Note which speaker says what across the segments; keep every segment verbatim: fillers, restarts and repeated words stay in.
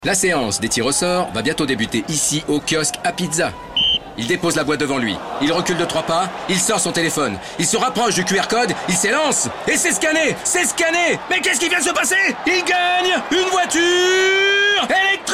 Speaker 1: La séance des tirs au sort va bientôt débuter ici au kiosque à pizza. Il dépose la boîte devant lui, il recule de trois pas, il sort son téléphone, il se rapproche du Q R code, il s'élance et c'est scanné, c'est scanné. Mais qu'est-ce qui vient de se passer? Il gagne une voiture électrique!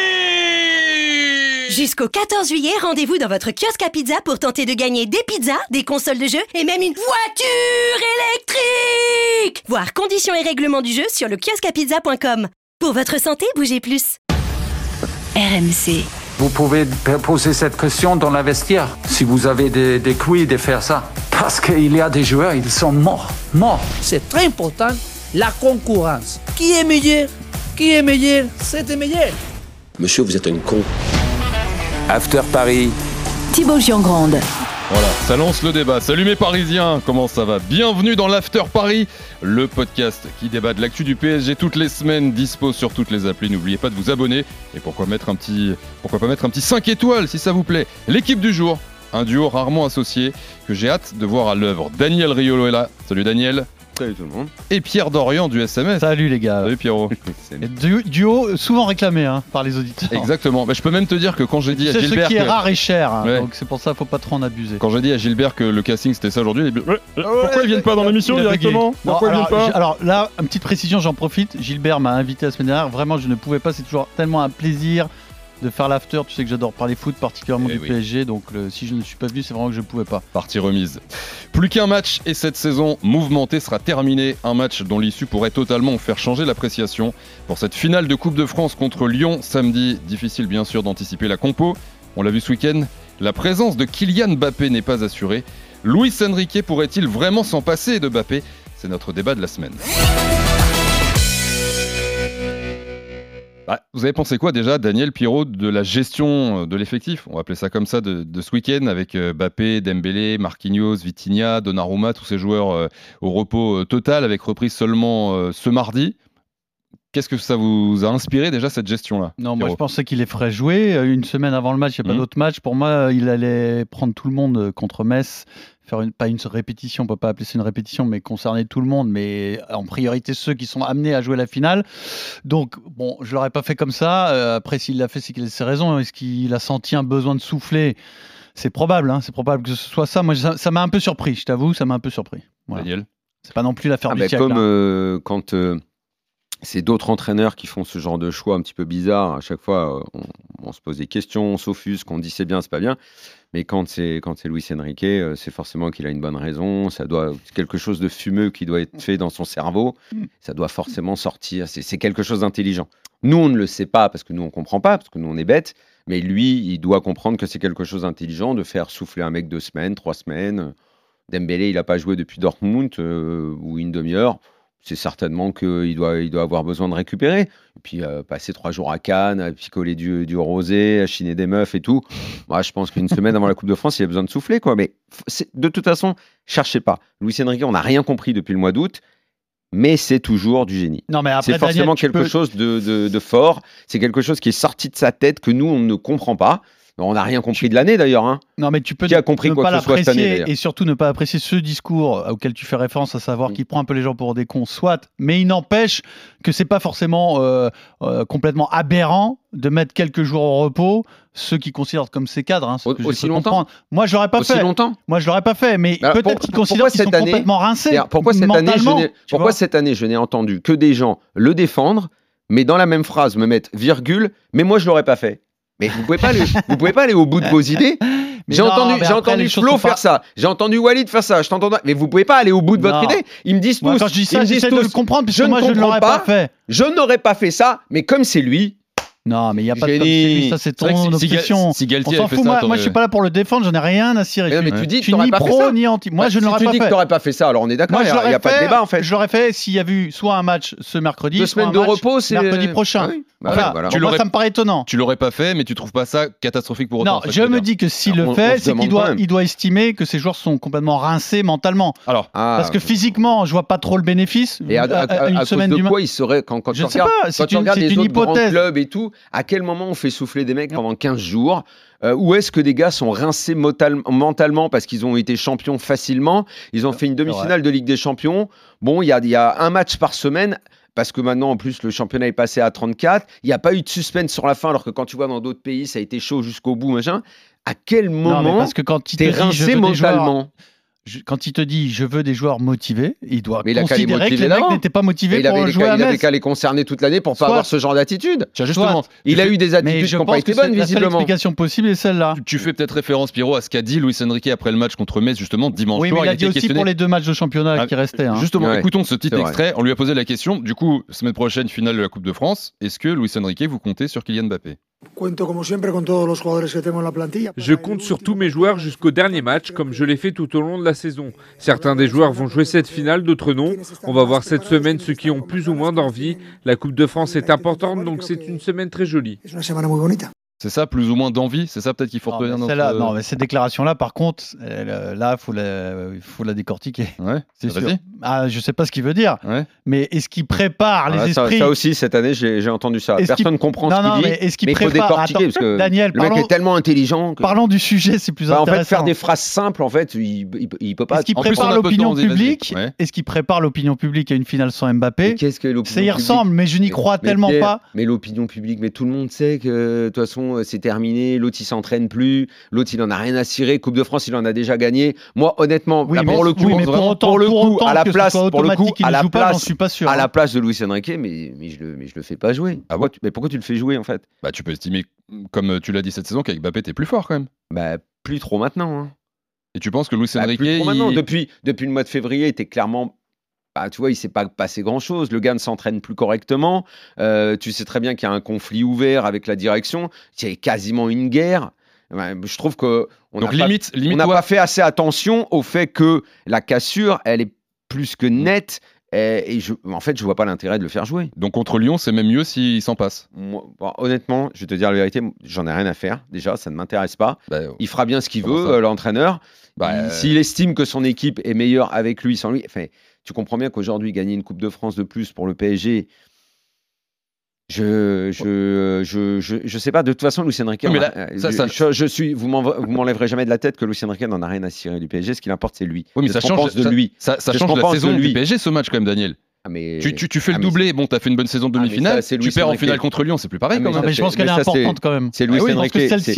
Speaker 2: Jusqu'au quatorze juillet, rendez-vous dans votre kiosque à pizza pour tenter de gagner des pizzas, des consoles de jeu et même une voiture électrique! Voir conditions et règlements du jeu sur le kiosque à pizza point com. Pour votre santé, bougez plus. R M C.
Speaker 3: Vous pouvez poser cette question dans la vestiaire, si vous avez des, des couilles de faire ça. Parce qu'il y a des joueurs, ils sont morts, morts.
Speaker 4: C'est très important, la concurrence. Qui est meilleur? Qui est meilleur? C'est le meilleur.
Speaker 5: Monsieur, vous êtes un con.
Speaker 6: After Paris.
Speaker 7: Thibaut Giangrande.
Speaker 8: Voilà, ça lance le débat. Salut mes Parisiens, comment ça va? Bienvenue dans l'After Paris, le podcast qui débat de l'actu du P S G toutes les semaines, dispo sur toutes les applis. N'oubliez pas de vous abonner et pourquoi, mettre un petit, pourquoi pas mettre un petit cinq étoiles si ça vous plaît. L'équipe du jour, un duo rarement associé que j'ai hâte de voir à l'œuvre. Daniel Riolo est là. Salut Daniel.
Speaker 9: Salut tout le monde.
Speaker 8: Et Pierre Dorian du S M S.
Speaker 10: Salut les gars.
Speaker 8: Salut Pierrot.
Speaker 10: Du, duo souvent réclamé hein, par les auditeurs.
Speaker 8: Exactement. Bah, je peux même te dire que quand j'ai dit
Speaker 10: c'est
Speaker 8: à Gilbert.
Speaker 10: C'est ce qui est
Speaker 8: que...
Speaker 10: rare et cher. Hein,
Speaker 8: ouais.
Speaker 10: Donc c'est pour ça qu'il ne faut pas trop en abuser.
Speaker 8: Quand j'ai dit à Gilbert que le casting c'était ça aujourd'hui, il a dit ouais, pourquoi ils viennent pas dans l'émission directement?
Speaker 10: Non,
Speaker 8: Pourquoi
Speaker 10: alors,
Speaker 8: ils viennent pas
Speaker 10: alors là, une petite précision, j'en profite. Gilbert m'a invité la semaine dernière. Vraiment, je ne pouvais pas. C'est toujours tellement un plaisir de faire l'after. Tu sais que j'adore parler foot, particulièrement
Speaker 8: et
Speaker 10: du
Speaker 8: oui.
Speaker 10: P S G. Donc le, si je ne suis pas venu, c'est vraiment que je ne pouvais pas.
Speaker 8: Partie remise. Plus qu'un match et cette saison mouvementée sera terminée. Un match dont l'issue pourrait totalement faire changer l'appréciation. Pour cette finale de Coupe de France contre Lyon samedi, difficile bien sûr d'anticiper la compo. On l'a vu ce week-end, la présence de Kylian Mbappé n'est pas assurée. Luis Enrique pourrait-il vraiment s'en passer de Mbappé? C'est notre débat de la semaine. Bah, vous avez pensé quoi déjà, Daniel Pierrot, de la gestion de l'effectif, on va appeler ça comme ça, de, de ce week-end avec euh, Mbappé, Dembélé, Marquinhos, Vitinha, Donnarumma, tous ces joueurs euh, au repos euh, total avec reprise seulement euh, ce mardi. Qu'est-ce que ça vous a inspiré déjà cette gestion-là?
Speaker 10: Non, moi je pensais qu'il les ferait jouer. Une semaine avant le match, il n'y a pas mmh. d'autre match. Pour moi, il allait prendre tout le monde contre Metz, faire une, pas une répétition, on ne peut pas appeler ça une répétition, mais concerner tout le monde, mais en priorité ceux qui sont amenés à jouer la finale. Donc, bon, je ne l'aurais pas fait comme ça. Euh, après, s'il l'a fait, c'est qu'il a ses raisons. Est-ce qu'il a senti un besoin de souffler? C'est probable, hein, c'est probable que ce soit ça. Moi, ça, ça m'a un peu surpris, je t'avoue, ça m'a un peu surpris. Voilà.
Speaker 8: Daniel?
Speaker 10: C'est pas non plus l'affaire
Speaker 9: ah
Speaker 10: du
Speaker 9: bah
Speaker 10: siècle.
Speaker 9: Comme euh, quand... Euh... c'est d'autres entraîneurs qui font ce genre de choix un petit peu bizarre. À chaque fois, on, on se pose des questions, on s'offusque, on dit c'est bien, c'est pas bien. Mais quand c'est, quand c'est Luis Enrique, c'est forcément qu'il a une bonne raison. Ça doit, c'est quelque chose de fumeux qui doit être fait dans son cerveau. Ça doit forcément sortir. C'est, c'est quelque chose d'intelligent. Nous, on ne le sait pas parce que nous, on ne comprend pas, parce que nous, on est bêtes. Mais lui, il doit comprendre que c'est quelque chose d'intelligent de faire souffler un mec deux semaines, trois semaines. Dembélé, il n'a pas joué depuis Dortmund euh, ou une demi-heure. C'est certainement qu'il doit, il doit avoir besoin de récupérer. Et puis, euh, passer trois jours à Cannes, à picoler du, du rosé, à chiner des meufs et tout. Moi, je pense qu'une semaine avant la Coupe de France, il a besoin de souffler, quoi. Mais c'est, de toute façon, cherchez pas. Luis Enrique, on n'a rien compris depuis le mois d'août, mais c'est toujours du génie.
Speaker 10: Non, mais après,
Speaker 9: c'est forcément
Speaker 10: Daniel,
Speaker 9: quelque
Speaker 10: peux...
Speaker 9: chose de, de, de fort. C'est quelque chose qui est sorti de sa tête, que nous, on ne comprend pas. On n'a rien compris de l'année d'ailleurs. Hein.
Speaker 10: Non, mais tu peux
Speaker 9: qui a compris
Speaker 10: ne
Speaker 9: quoi
Speaker 10: pas
Speaker 9: que ce soit cette année,
Speaker 10: l'apprécier et surtout ne pas apprécier ce discours auquel tu fais référence, à savoir mmh. qu'il prend un peu les gens pour des cons, soit, mais il n'empêche que c'est pas forcément euh, euh, complètement aberrant de mettre quelques jours au repos ceux qui considèrent comme ses cadres. Hein,
Speaker 9: Au, aussi longtemps.
Speaker 10: Comprendre. Moi, je l'aurais pas
Speaker 9: aussi
Speaker 10: fait.
Speaker 9: Longtemps.
Speaker 10: Moi, je l'aurais pas fait, mais
Speaker 9: alors,
Speaker 10: peut-être
Speaker 9: pour,
Speaker 10: qu'ils considèrent qu'ils sont année, complètement rincés.
Speaker 9: Pourquoi cette année, je n'ai, pourquoi cette année, je n'ai entendu que des gens le défendre, mais dans la même phrase me mettre virgule, mais moi, je l'aurais pas fait. Mais vous pouvez pas aller, vous pouvez pas aller au bout de vos idées. Mais j'ai non, entendu, j'ai entendu Flo faire pas... ça, j'ai entendu Walid faire ça, je t'entends, mais vous pouvez pas aller au bout de votre non. idée. Ils me disent tous,
Speaker 10: moi, quand je dis ça,
Speaker 9: ils me
Speaker 10: j'essaie
Speaker 9: disent tous,
Speaker 10: de le comprendre, puisque
Speaker 9: je
Speaker 10: moi, je ne l'aurais pas, pas fait.
Speaker 9: Je n'aurais pas fait ça, mais comme c'est lui.
Speaker 10: Non, mais il n'y a pas
Speaker 9: Génie.
Speaker 10: de ça, c'est ton c'est obsession.
Speaker 8: Si, si Galtier
Speaker 10: on s'en fout,
Speaker 8: ça,
Speaker 10: moi, moi je suis pas là pour le défendre, j'en ai rien à cirer.
Speaker 9: Mais, mais tu dis
Speaker 10: que tu n'aurais pas fait ça. Ni anti. Moi,
Speaker 9: bah,
Speaker 10: je ne
Speaker 9: si
Speaker 10: l'aurais
Speaker 9: tu
Speaker 10: pas
Speaker 9: dis
Speaker 10: fait.
Speaker 9: que tu n'aurais pas fait ça, alors on est d'accord, il n'y a pas de débat en fait.
Speaker 10: Je l'aurais fait s'il y avait eu soit un match ce mercredi,
Speaker 9: deux
Speaker 10: soit
Speaker 9: semaines
Speaker 10: un
Speaker 9: de
Speaker 10: match
Speaker 9: repos, c'est
Speaker 10: mercredi prochain.
Speaker 9: Voilà,
Speaker 10: voilà. Pour moi, ça me paraît étonnant.
Speaker 8: Tu l'aurais pas fait, mais tu trouves pas ça catastrophique pour autant?
Speaker 10: Non, je me dis que s'il le fait, c'est qu'il doit, il doit estimer que ces joueurs sont complètement rincés mentalement.
Speaker 8: Alors,
Speaker 10: parce que physiquement, je vois pas trop le bénéfice.
Speaker 9: Et à, à, à, à cause de quoi il serait quand quand tu regardes quand tu regardes les autres grands clubs et tout, à quel moment on fait souffler des mecs pendant quinze jours? Euh, où est-ce que des gars sont rincés motal- mentalement parce qu'ils ont été champions facilement? Ils ont fait une demi-finale de Ligue des Champions. Bon, il y a, y a un match par semaine. parce que maintenant, en plus, le championnat est passé à trente-quatre. Il n'y a pas eu de suspense sur la fin, alors que quand tu vois dans d'autres pays, ça a été chaud jusqu'au bout, machin. À quel moment
Speaker 10: non, parce que quand il
Speaker 9: t'es
Speaker 10: te dit,
Speaker 9: rincé mentalement?
Speaker 10: Je, quand il te dit je veux des joueurs motivés, il doit
Speaker 9: mais il
Speaker 10: considérer que les mecs n'étaient pas motivés
Speaker 9: il
Speaker 10: pour
Speaker 9: avait
Speaker 10: jouer
Speaker 9: cas,
Speaker 10: à
Speaker 9: Il
Speaker 10: Metz.
Speaker 9: avait qu'à les concerner toute l'année pour ne pas avoir ce genre d'attitude.
Speaker 8: Tiens, justement,
Speaker 9: il a
Speaker 8: fais...
Speaker 9: eu des attitudes qui n'ont pas été bonnes, visiblement.
Speaker 10: L'explication possible est celle-là.
Speaker 8: Tu, tu fais peut-être référence, Pierrot, à ce qu'a dit Luis Enrique après le match contre Metz, justement, dimanche
Speaker 10: oui,
Speaker 8: soir.
Speaker 10: Oui, mais il a
Speaker 8: il
Speaker 10: dit aussi
Speaker 8: questionné...
Speaker 10: pour les deux matchs de championnat ah, qui restaient. Hein.
Speaker 8: Justement,
Speaker 9: ouais,
Speaker 8: écoutons ce petit extrait. On lui a posé la question. Du coup, semaine prochaine, finale de la Coupe de France. Est-ce que Luis Enrique, vous comptez sur Kylian Mbappé?
Speaker 11: Je compte sur tous mes joueurs jusqu'au dernier match, comme je l'ai fait tout au long de la saison. Certains des joueurs vont jouer cette finale, d'autres non. On va voir cette semaine ceux qui ont plus ou moins d'envie. La Coupe de France est importante, donc c'est une semaine très jolie.
Speaker 8: C'est ça, plus ou moins d'envie? C'est ça peut-être qu'il faut
Speaker 10: non,
Speaker 8: retenir
Speaker 10: mais
Speaker 8: notre...
Speaker 10: Non, mais cette déclaration-là, par contre, elle, là, il faut la, faut la décortiquer.
Speaker 8: Ouais,
Speaker 10: c'est sûr. Ah, je ne sais pas ce qu'il veut dire,
Speaker 8: ouais.
Speaker 10: mais est-ce qu'il prépare
Speaker 9: ah,
Speaker 10: les
Speaker 9: ça,
Speaker 10: esprits?
Speaker 9: Ça aussi, cette année, j'ai, j'ai entendu ça. Personne ne comprend
Speaker 10: non,
Speaker 9: ce qu'il
Speaker 10: non,
Speaker 9: dit,
Speaker 10: mais, est-ce qu'il
Speaker 9: mais
Speaker 10: prépare...
Speaker 9: il faut décortiquer,
Speaker 10: Attends,
Speaker 9: parce que
Speaker 10: Daniel,
Speaker 9: le
Speaker 10: parlons...
Speaker 9: mec est tellement intelligent. Que...
Speaker 10: Parlons du sujet, c'est plus
Speaker 9: bah,
Speaker 10: intéressant.
Speaker 9: En fait, faire des phrases simples, en fait, il ne peut pas...
Speaker 10: Est-ce qu'il prépare l'opinion publique ouais. Est-ce qu'il prépare l'opinion publique à une finale sans Mbappé?
Speaker 9: Qu'est-ce que l'opinion
Speaker 10: Ça y ressemble, mais je n'y crois
Speaker 9: mais
Speaker 10: tellement
Speaker 9: Pierre,
Speaker 10: pas.
Speaker 9: Mais l'opinion publique, mais tout le monde sait que, de toute façon, c'est terminé, l'autre, il s'entraîne plus. L'autre, il en a rien à cirer. Coupe de France, il en a déjà gagné. Moi, honnêtement,
Speaker 10: oui,
Speaker 9: là,
Speaker 10: mais,
Speaker 9: pour le coup,
Speaker 10: oui, mais pour, autant,
Speaker 9: pour le
Speaker 10: pour
Speaker 9: coup,
Speaker 10: autant
Speaker 9: à la place, pour le coup, à la
Speaker 10: pas,
Speaker 9: place,
Speaker 10: suis pas sûr,
Speaker 9: à
Speaker 10: hein.
Speaker 9: la place de Luis Enrique, mais, mais je le, mais je le fais pas jouer. Ah ouais. Mais pourquoi tu le fais jouer en fait?
Speaker 8: Bah, tu peux estimer, comme tu l'as dit cette saison, qu'avec Mbappé, t'es plus fort quand même.
Speaker 9: Bah, plus trop maintenant. Hein.
Speaker 8: Et tu penses que Luis Enrique,
Speaker 9: bah, plus trop maintenant.
Speaker 8: Il...
Speaker 9: Depuis, depuis le mois de février, il était clairement. Bah, tu vois, il ne s'est pas passé grand-chose. Le gars ne s'entraîne plus correctement. Euh, tu sais très bien qu'il y a un conflit ouvert avec la direction. Il y a quasiment une guerre. Je trouve que on n'a
Speaker 8: limite,
Speaker 9: pas,
Speaker 8: limite
Speaker 9: on n'a
Speaker 8: toi...
Speaker 9: pas fait assez attention au fait que la cassure, elle est plus que nette. Et, et je, en fait, je vois pas l'intérêt de le faire jouer.
Speaker 8: Donc contre Lyon, c'est même mieux s'il s'en passe.
Speaker 9: Moi, bon, honnêtement, je vais te dire la vérité, j'en ai rien à faire. Déjà, ça ne m'intéresse pas. Bah, il fera bien ce qu'il veut, euh, l'entraîneur. Bah, il, euh... S'il estime que son équipe est meilleure avec lui, sans lui. Enfin, tu comprends bien qu'aujourd'hui, gagner une Coupe de France de plus pour le P S G. Je, je, je, je, je sais pas. De toute façon, Luis Enrique,
Speaker 8: oui, là,
Speaker 9: a,
Speaker 8: ça,
Speaker 9: je,
Speaker 8: ça...
Speaker 9: Je, je suis, vous m'enlèverez jamais de la tête que Luis Enrique n'en a rien à cirer du P S G. Ce qui importe, c'est lui.
Speaker 8: Oui, mais ça change,
Speaker 9: de lui.
Speaker 8: Ça, ça, ça change la saison du P S G, ce match, quand même, Daniel. Ah mais... tu, tu, tu fais ah le doublé, bon, t'as fait une bonne saison de demi-finale, ah tu perds en finale contre Lyon, c'est plus pareil
Speaker 10: ah
Speaker 8: quand même.
Speaker 10: Mais je pense qu'elle est importante quand même.
Speaker 9: C'est Luis Enrique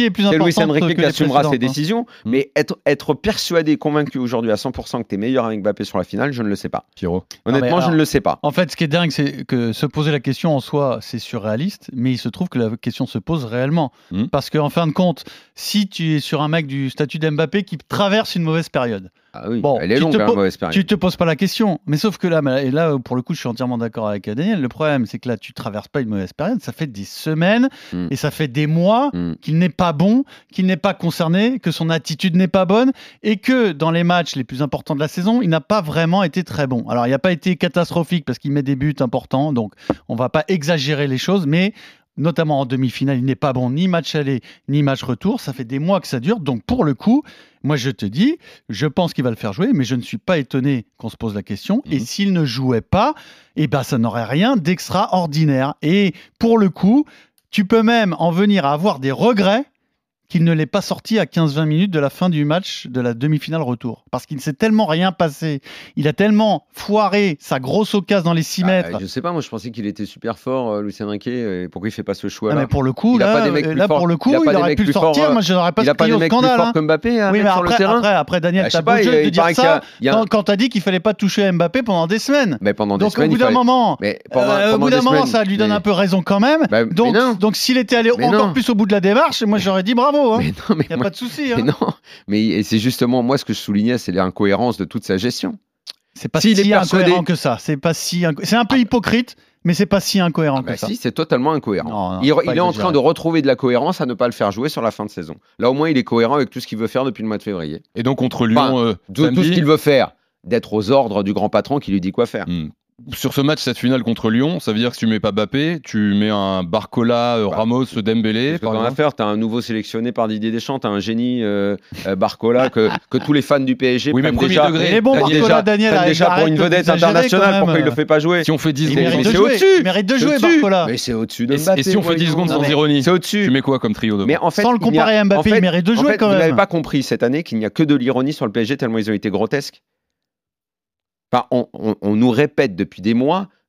Speaker 9: qui assumera ses décisions, mais être, être persuadé, convaincu aujourd'hui à cent pour cent que t'es meilleur avec Mbappé sur la finale, je ne le sais pas.
Speaker 8: Pierrot.
Speaker 9: Honnêtement, alors, je ne le sais pas.
Speaker 10: En fait, ce qui est dingue, c'est que se poser la question en soi, c'est surréaliste, mais il se trouve que la question se pose réellement. Mmh. Parce qu'en fin de compte, si tu es sur un mec du statut d'Mbappé qui traverse une mauvaise période,
Speaker 9: ah oui, bon, elle est longue,
Speaker 10: po-
Speaker 9: mauvaise période.
Speaker 10: Tu te poses pas la question. Mais sauf que là, et là, pour le coup, je suis entièrement d'accord avec Daniel. Le problème, c'est que là, tu traverses pas une mauvaise période. Ça fait des semaines mm. et ça fait des mois mm. qu'il n'est pas bon, qu'il n'est pas concerné, que son attitude n'est pas bonne et que dans les matchs les plus importants de la saison, il n'a pas vraiment été très bon. Alors, il n'a pas été catastrophique parce qu'il met des buts importants. Donc, on va pas exagérer les choses, mais notamment en demi-finale, il n'est pas bon ni match aller, ni match retour. Ça fait des mois que ça dure. Donc, pour le coup, moi, je te dis, je pense qu'il va le faire jouer, mais je ne suis pas étonné qu'on se pose la question. Mmh. Et s'il ne jouait pas, eh ben, ça n'aurait rien d'extraordinaire. Et pour le coup, tu peux même en venir à avoir des regrets qu'il ne l'ait pas sorti à quinze vingt minutes de la fin du match de la demi-finale retour. Parce qu'il ne s'est tellement rien passé. Il a tellement foiré sa grosse occasion dans les six mètres.
Speaker 9: Ah, je sais pas, moi je pensais qu'il était super fort, euh, Luis Enrique. Et pourquoi il fait pas ce choix-là?
Speaker 10: Ah, mais pour le coup, il là, là pour le coup, il, il aurait pu le sortir.
Speaker 9: Forts,
Speaker 10: moi, je n'aurais pas
Speaker 9: il a pas des mecs
Speaker 10: scandale,
Speaker 9: plus forts
Speaker 10: hein.
Speaker 9: que Mbappé hein,
Speaker 10: oui, mais
Speaker 9: sur
Speaker 10: après,
Speaker 9: le terrain.
Speaker 10: Après, après Daniel,
Speaker 9: bah,
Speaker 10: t'as beau jeu de dire ça
Speaker 9: a...
Speaker 10: quand, quand t'as dit qu'il fallait pas toucher à Mbappé pendant des semaines.
Speaker 9: Mais pendant des
Speaker 10: donc
Speaker 9: semaines,
Speaker 10: au bout d'un moment, au bout d'un moment, ça lui donne un peu raison quand même. Donc s'il était allé encore plus au bout de la démarche, moi j'aurais dit bravo. Il n'y a pas de souci.
Speaker 9: Mais non, mais c'est justement moi ce que je soulignais, c'est l'incohérence de toute sa gestion.
Speaker 10: C'est pas si incohérent que ça. C'est pas si inco... c'est un peu hypocrite, mais c'est pas si incohérent ah bah que
Speaker 9: si,
Speaker 10: ça.
Speaker 9: C'est totalement incohérent.
Speaker 10: Non, non,
Speaker 9: il il est en train de retrouver de la cohérence à ne pas le faire jouer sur la fin de saison. Là au moins il est cohérent avec tout ce qu'il veut faire depuis le mois de février.
Speaker 8: Et donc contre Lyon, enfin,
Speaker 9: euh, tout, tout ce qu'il veut faire, d'être aux ordres du grand patron qui lui dit quoi faire.
Speaker 8: Mmh. Sur ce match, cette finale contre Lyon, ça veut dire que si tu mets pas Mbappé, tu mets un Barcola, euh, bah, Ramos, Dembélé.
Speaker 9: Par exemple. Faire, tu as un nouveau sélectionné par Didier Deschamps, tu as un génie euh, euh, Barcola que, que tous les fans du P S G
Speaker 8: oui,
Speaker 9: prennent
Speaker 8: mais
Speaker 9: déjà,
Speaker 10: degré, il est bon, Barcola,
Speaker 9: déjà,
Speaker 10: Daniel,
Speaker 9: déjà pour une vedette internationale. Pourquoi il le fait pas jouer?
Speaker 8: Si on fait dix
Speaker 10: secondes,
Speaker 8: mais
Speaker 10: c'est au-dessus. Il mérite de jouer, Barcola.
Speaker 9: Mais c'est au-dessus de Mbappé.
Speaker 8: Et si on fait dix secondes sans ironie,
Speaker 9: c'est au-dessus.
Speaker 8: Tu mets quoi comme trio?
Speaker 9: Mais en fait,
Speaker 10: sans le comparer à Mbappé, il mérite de jouer quand même.
Speaker 9: Vous n'avez pas compris cette année qu'il n'y a que de l'ironie sur le P S G tellement ils ont été grotesques. On nous répète depuis des mois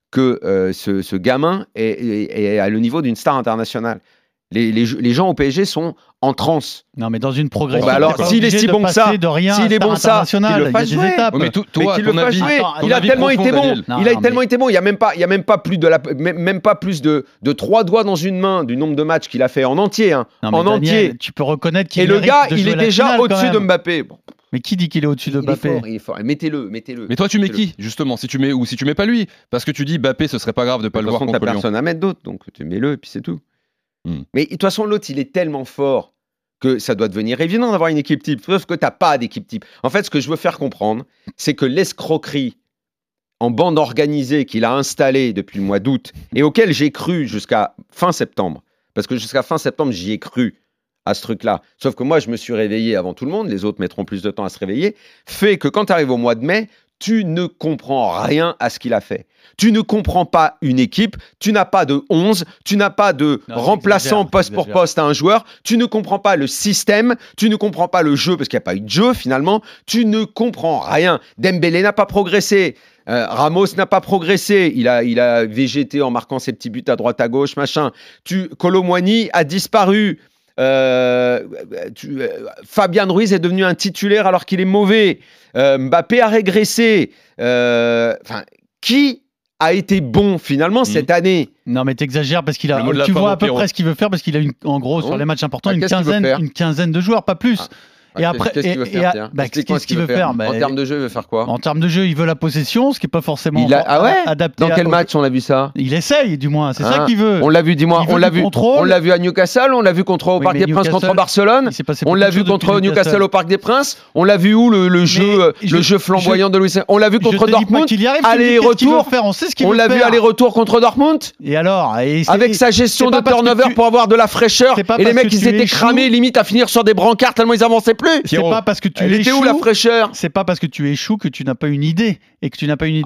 Speaker 9: que euh, ce, ce gamin est, est, est à le niveau d'une star internationale. Les, les, les gens au P S G sont en transe.
Speaker 10: Non, mais dans une progression.
Speaker 9: Bah alors, s'il est si bon que ça, s'il est bon ça, qu'il le fasse jouer.
Speaker 8: Oui, mais tout, toi,
Speaker 9: mais qu'il le fasse jouer.
Speaker 10: Attends,
Speaker 9: il a tellement
Speaker 8: profond,
Speaker 9: été bon.
Speaker 8: Daniel.
Speaker 10: Non,
Speaker 9: il a
Speaker 10: non,
Speaker 9: tellement
Speaker 10: mais...
Speaker 9: été bon. Il y a même pas, il y a même pas plus de la, même, même pas plus de, de trois doigts dans une main du nombre de matchs qu'il a fait en entier, hein,
Speaker 10: non,
Speaker 9: en
Speaker 10: Daniel,
Speaker 9: entier.
Speaker 10: Tu peux reconnaître qu'il
Speaker 9: Et le gars,
Speaker 10: de
Speaker 9: il est
Speaker 10: la
Speaker 9: déjà
Speaker 10: finale,
Speaker 9: au-dessus de Mbappé. Bon.
Speaker 10: Mais qui dit qu'il est au-dessus de
Speaker 9: Il est
Speaker 10: Mbappé?
Speaker 9: fort, il est fort. Mettez-le, mettez-le.
Speaker 8: Mais toi, tu mets
Speaker 9: mettez-le.
Speaker 8: qui, justement, si tu mets ou si tu mets pas lui? Parce que tu dis Mbappé, ce serait pas grave de pas
Speaker 9: De
Speaker 8: le
Speaker 9: toute
Speaker 8: voir
Speaker 9: façon,
Speaker 8: contre
Speaker 9: t'as
Speaker 8: Lyon.
Speaker 9: personne à mettre d'autre, donc tu mets-le et puis c'est tout.
Speaker 8: Hmm.
Speaker 9: Mais de toute façon, l'autre, il est tellement fort que ça doit devenir évident d'avoir une équipe type, sauf que tu n'as pas d'équipe type. En fait, ce que je veux faire comprendre, c'est que l'escroquerie en bande organisée qu'il a installée depuis le mois d'août et auquel j'ai cru jusqu'à fin septembre, parce que jusqu'à fin septembre, j'y ai cru à ce truc-là, sauf que moi, je me suis réveillé avant tout le monde, les autres mettront plus de temps à se réveiller, fait que quand tu arrives au mois de mai, tu ne comprends rien à ce qu'il a fait. Tu ne comprends pas une équipe, tu n'as pas de onze, tu n'as pas de
Speaker 10: non,
Speaker 9: remplaçant poste pour poste à un joueur, tu ne comprends pas le système, tu ne comprends pas le jeu, parce qu'il n'y a pas eu de jeu finalement, tu ne comprends rien. Dembélé n'a pas progressé, euh, Ramos n'a pas progressé, il a, il a végété en marquant ses petits buts à droite à gauche, machin. Tu, Kolo Muani a disparu. Euh, tu, euh, Fabian Ruiz est devenu un titulaire alors qu'il est mauvais. Euh, Mbappé a régressé. Euh, qui a été bon finalement mmh. cette année?
Speaker 10: Non, mais t'exagères parce qu'il a. Tu vois à peu près ce qu'il veut faire parce qu'il a une, en gros, bon. sur les matchs importants, ah, une, quinzaine, une quinzaine de joueurs, pas plus.
Speaker 9: Ah.
Speaker 10: Et après,
Speaker 9: qu'est-ce qu'il veut faire, tiens
Speaker 10: bah, qu'est-ce qu'il veut faire, faire
Speaker 9: bah, En termes de jeu, il veut faire quoi?
Speaker 10: En termes de jeu, il veut la possession, ce qui n'est pas forcément
Speaker 9: il a, ah ouais
Speaker 10: adapté.
Speaker 9: Dans quel
Speaker 10: à,
Speaker 9: match on a vu ça?
Speaker 10: Il essaye, du moins. C'est
Speaker 9: ah,
Speaker 10: ça qu'il veut.
Speaker 9: On l'a vu, dis-moi. On l'a vu. On l'a vu à Newcastle. On l'a vu contre au oui, Parc des Princes contre Barcelone. On l'a vu contre Newcastle au Parc des Princes. On l'a vu où le, le jeu, mais le je, jeu flamboyant je, de Luis. On l'a vu contre Dortmund. Aller-retour.
Speaker 10: On sait ce qu'il
Speaker 9: veut faire. On l'a vu aller-retour contre Dortmund.
Speaker 10: Et alors,
Speaker 9: avec sa gestion de turnover pour avoir de la fraîcheur. Et les mecs, ils étaient cramés, limite à finir sur des brancards tellement ils avançaient plus.
Speaker 10: C'est pas parce que tu
Speaker 9: échoues fraîcheur.
Speaker 10: C'est pas parce que tu échoues que tu n'as pas une idée et que tu n'as pas une idée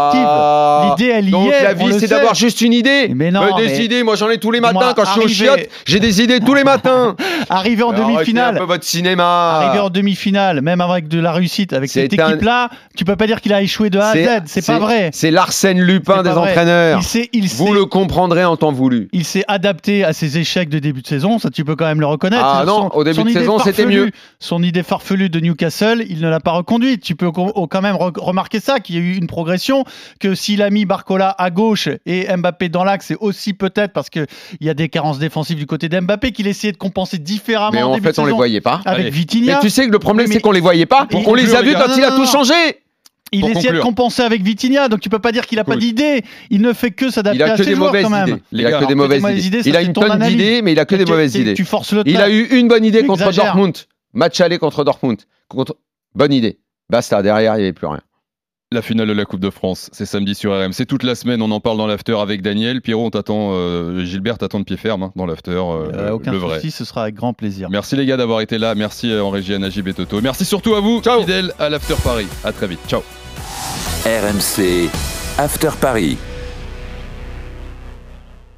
Speaker 10: ah, directive. L'idée, elle y
Speaker 9: donc
Speaker 10: est.
Speaker 9: Donc la vie, c'est d'avoir juste une idée.
Speaker 10: Mais non.
Speaker 9: Mais des
Speaker 10: mais...
Speaker 9: idées, moi j'en ai tous les matins
Speaker 10: moi,
Speaker 9: quand je
Speaker 10: arriver...
Speaker 9: suis au chiottes. J'ai des idées tous les matins.
Speaker 10: Arriver en demi-finale.
Speaker 9: Un peu votre cinéma.
Speaker 10: Arriver en demi-finale, même avec de la réussite, avec cette un... équipe-là, tu peux pas dire qu'il a échoué de A à Z. C'est pas vrai.
Speaker 9: C'est l'Arsène Lupin des entraîneurs.
Speaker 10: Il sait, il
Speaker 9: Vous
Speaker 10: sait...
Speaker 9: le comprendrez en temps voulu.
Speaker 10: Il s'est adapté à ses échecs de début de saison. Ça, tu peux quand même le reconnaître.
Speaker 9: Ah non, au début de saison, c'était mieux.
Speaker 10: Son idée farfelue de Newcastle, il ne l'a pas reconduite. Tu peux quand même remarquer ça, qu'il y a eu une progression, que s'il a mis Barcola à gauche et Mbappé dans l'axe, c'est aussi peut-être parce qu'il y a des carences défensives du côté d'Mbappé qu'il essayait de compenser différemment.
Speaker 9: Mais en, en
Speaker 10: début
Speaker 9: fait,
Speaker 10: de saison
Speaker 9: on les voyait pas.
Speaker 10: Avec
Speaker 9: Allez.
Speaker 10: Vitinha.
Speaker 9: Mais tu sais que le problème,
Speaker 10: mais...
Speaker 9: c'est qu'on les voyait pas. On conclure, les a vus quand non, il a non, tout non. changé.
Speaker 10: Il essayait de compenser avec Vitinha, donc tu peux pas dire qu'il a cool. pas d'idée. Il ne fait que s'adapter à ses joueurs quand même.
Speaker 9: Il a que des mauvaises idées. Il a une tonne d'idées, mais il a que des mauvaises idées.
Speaker 10: Tu forces le trait.
Speaker 9: Il a eu une bonne idée contre Dortmund. Match aller contre Dortmund. Bonne idée. Basta, derrière, il n'y avait plus rien.
Speaker 8: La finale de la Coupe de France, c'est samedi sur R M. C'est toute la semaine, on en parle dans l'after avec Daniel. Pierrot, on t'attend, euh, Gilbert t'attend de pied ferme hein, dans l'after. Euh,
Speaker 10: euh, aucun
Speaker 8: le
Speaker 10: souci,
Speaker 8: vrai.
Speaker 10: Ce sera avec grand plaisir.
Speaker 8: Merci les gars d'avoir été là. Merci en régie à Najib et Toto. Merci surtout à vous, Ciao. fidèles à l'after Paris. À très vite. Ciao.
Speaker 6: R M C After Paris.